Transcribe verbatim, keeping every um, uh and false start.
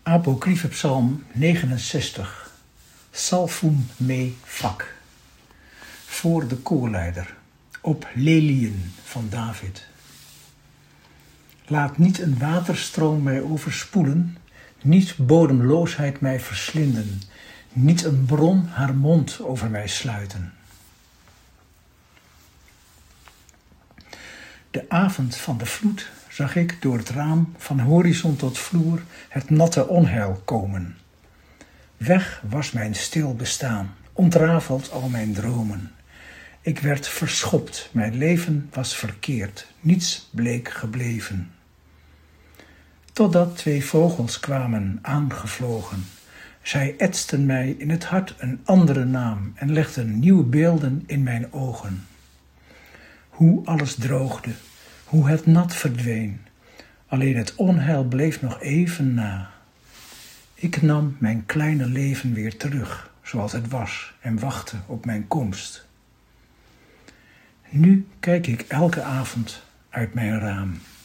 Apocryphe Psalm negenenzestig. Salvum me fac. Voor de koorleider. Op leliën van David. Laat niet een waterstroom mij overspoelen, niet bodemloosheid mij verslinden, niet een bron haar mond over mij sluiten. De avond van de vloed zag ik door het raam van horizon tot vloer het natte onheil komen. Weg was mijn stil bestaan, ontrafeld al mijn dromen. Ik werd verschopt, mijn leven was verkeerd, niets bleek gebleven. Totdat twee vogels kwamen aangevlogen. Zij etsten mij in het hart een andere naam en legden nieuwe beelden in mijn ogen. Hoe alles droogde, hoe het nat verdween, alleen het onheil bleef nog even na. Ik nam mijn kleine leven weer terug, zoals het was, en wachtte op mijn komst. Nu kijk ik elke avond uit mijn raam.